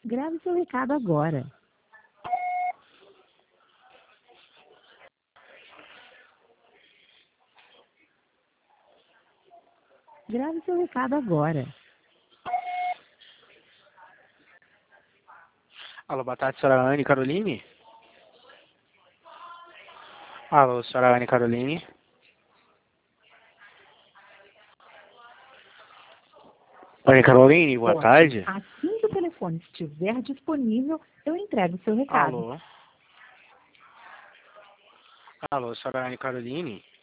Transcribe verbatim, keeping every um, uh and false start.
Grave seu recado agora. Grave seu recado agora. Alô, boa tarde, senhora Anne Caroline? Alô, senhora Anne Caroline? Anne Caroline, boa Ótimo. tarde. Assim que o telefone estiver disponível, eu entrego o seu recado. Alô? Alô, senhora Anne Caroline?